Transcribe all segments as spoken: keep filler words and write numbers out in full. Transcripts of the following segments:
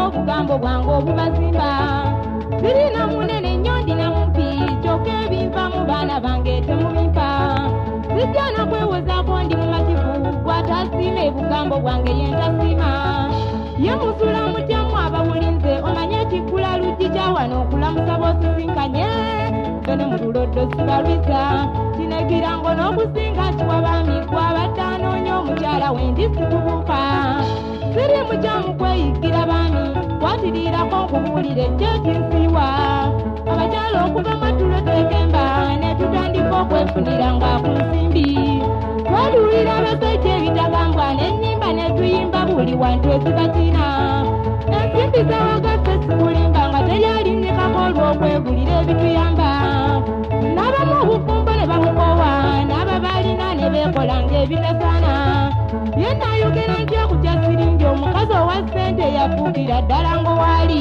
obugambo bwange obubazimba sirina munene nnyo ndina mumpi kyokka ebinva mu baana bange temubimpa sijja nakwewozaako ndi mu makivu gwatasiima ebugambo bwange yentasiima ye musula mutyamu abawulinze omanye ekiggula luggi kyawano okulamusa boosisinkanye bene mu tuloddo sibalwiza kinegirango n'okusinga kiwabaami gwabadde anoonya omukyala wendi sikubuuka siri mukyamu kweyigira baami kwatirirako nkubuulire kyekinsiiwa abakyala okuva matulo twekemba ne tutandika okwefunira nga ku nsimbi twaduulira abasajja ebitagambwa n'ennyimba ne tuyimba buli wantu ezibakina ensimbi zawagaffe sikulimba nga teryalinnekako olw'okwegulira ebituyamba n'abamu obufumbo ne babukoowa n'ababaalina ne beekola ng'ebitasaana ye naayogera ntya ku kya siringi omukazi owa ssente yafuukira ddala ng'owaali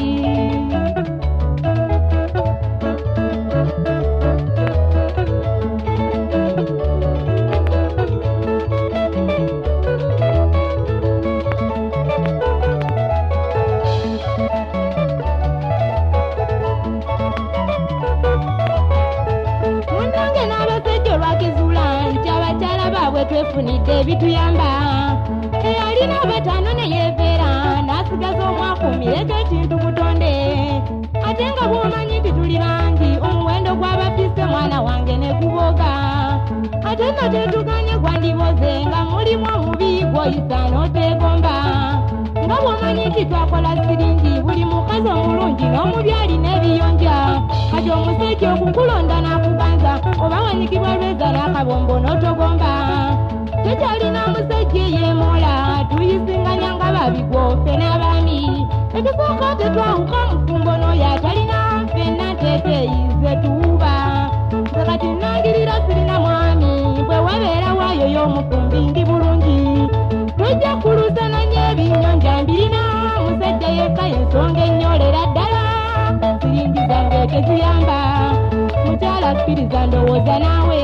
twefunidde ebituyamba eyalina abataano ne yeeveera n'asigaza omwakuumireko ekintu butonde ate nga bw'omanyi nti tuli bangi omuwendo gw'abafisse mwana wange ne guboga ate nga teetuganye gwandiboze nga mulimu omubi gw'oyisa n'oteegomba nga bw'omanyi nti twakola siringi buli mukazi omulungi n'omubi alina ebiyonja kati omusajja okukulonda n'akuganza oba wanyikibwa lweza n'akabombo n'otogomba tekyalina musajja eyeemola tuyisinganya nga babigwo ffe n'abaami ekisooka tetwawuka mufumbo n'oyo atalina ffenna teteeyize tuuba nze kati nnangirira sirina mwami bwe wabeera waayo y'omufumbi ndi bulungi tojja kulusananya ebinyonja mbirina musajja yekka y'ensonga ennyolera ddala siringi zange teziyamba mukyala kkiriza ndowooza naawe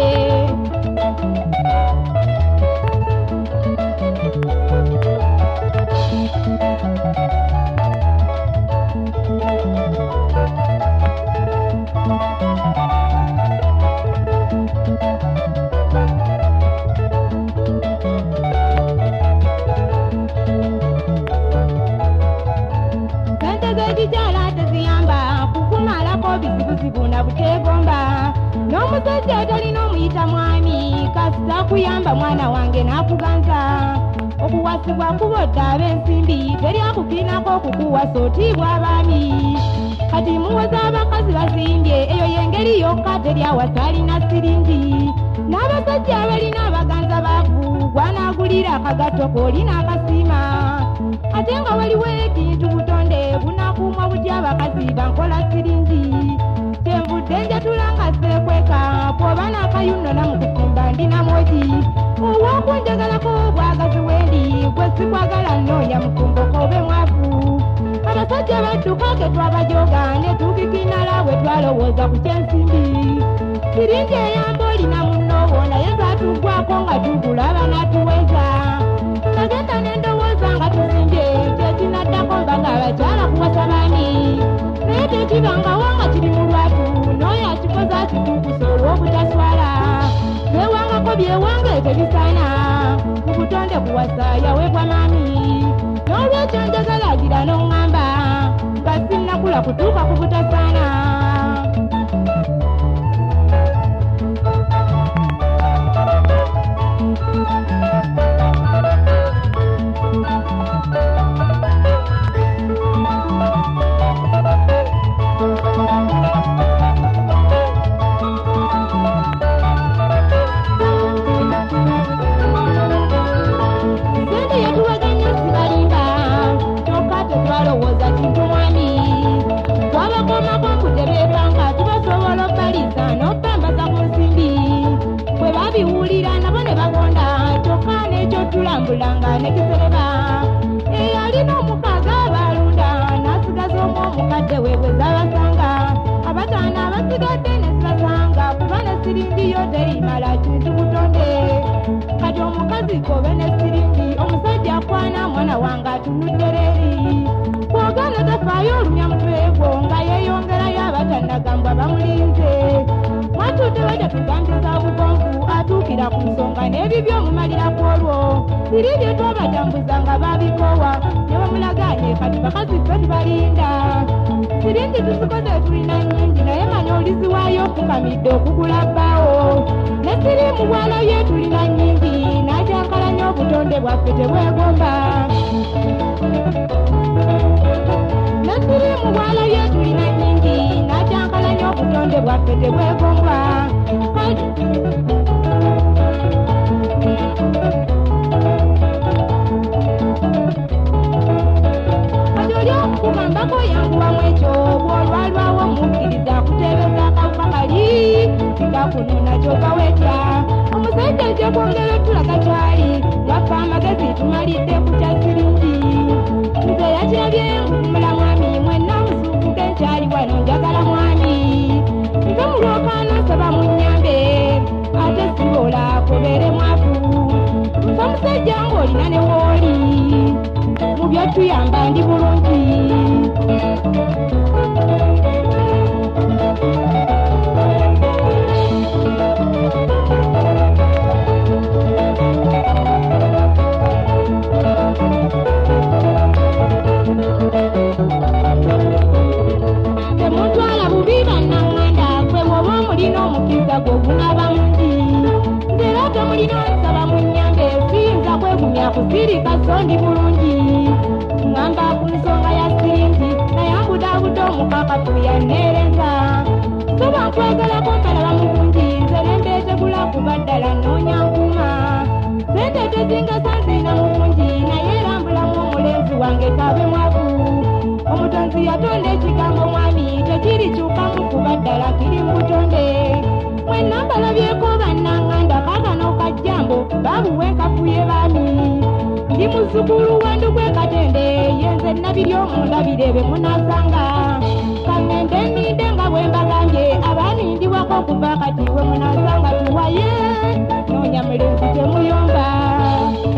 n'omusajja atalina omuyita mwami kasita kuyamba mwana wange n'akuganza okuwasibwa kubodde ab'ensimbi teryakukiinako okukuwasa otiibwa abaami kati muwoza abakazi basimbye eyo y'engeri yokka teryawasa alina siringi n'abasajja abalina abaganza baavu gwanaagulira akagato koolina akasiima ate nga waliwo ekintu butonde bunakuuma butya abakazi bankola siringi kyenvudde njatula nga seekweka bw'oba n'akayunno namukufumba ndina mwogi ow'okunjagalako bwagazi wendi gwe sikwagala nnoonya mufumbo koobe mwavu abasajja badduka ke twabajoga ne tukikinala bwe twalowooza ku kyensimbi siringi eyamba olina munnoobo naye zaatugwako nga tugulaba n'atuweza nagenda n'endowooza nga tusimbye kyekinaddako mba nga abakyala kuwasa baami naye tekibangawo nga kiri mu lwatu n'oyo akikoze akituukusa olw'obutaswala byewangako byewange tebisaana mu butonde buwasa yaweebwa maami n'olwekyo njagala agira n'oŋŋamba nga sinnakula kutuuka ku butasaana tulambulanga nekisereba eyalina omukaga abalunda n'asigaza omu omukadde we bwe zabasanga abataana abasigadde ne zibasanga kuba ne siringi yo terimala kintu butonde kati omukazi kobe ne siringi omusajja akwana mwana wange atunudde leeri bamulinze mwatuute bajja tugambiza bugonvu atuukira ku nsonga n'ebibyo mumalira ku olwo siri bye twabajambuza nga babikoowa ne bamulaganye kati bakazi ffe tubalinda siri nti tuzikoze tulina nnyingi naye manya oliziwaayo ofukamidde okugula bbaawo ne siri mu bwana bye tulina nnyingi n'akyankalanya obutonde bwaffe tebwegomba ne siri mu bwana bye tulina nnyingi n'akyankalanya obutonde bwaffe tebwegomba kugambako yanguwamu ekyo bwolwalwawo mukkiriza kuteebeza akawuka kali kikakunona kyokawetya omusajja ekyokwongera otulaga kyali lwaffe amagezi tumalidde ku kya siringi nze yakirabye nkukumula mwami mwenna musuukuke nkyali wano njagala mwami nze mulwokaana nsaba munnyambe ate sibola kubeere mwavu nze omusajja ng'olina ne wooli mu byotuyamba ndi bulungi temutwala bubi bannanganda kwe bwoba omulina omukiza gw'ogungaba mungi nze era temulina onsaba munnyambe siyinza kwegumya kusirika so ndi bulungi ngamba ku nsonga ya siringi nayambudaabuda omukakatu yanneerenza soba nkwegalako mbalaba mulungi nze nembeetegula kuba ddala nnoonya nkuma sente tezingasa nziina mulungi naye erambulamu omulenzi wange kabe mwavu omutonzi yatonda ekigambo mwami tekirikyukamu kuba ddala kiri mu butonde mwenna mbalabyeko bannanganda kaakano kajjambo baabuwe enkafuye baami ndi muzzukulu wandu gw'ekatende yenze nabiri omundabire be munasanga kaŋŋende nninde nga bwe mbagambye abanindiwako okuva kati we munasanga tuwaye noonya mulenzi temuyomba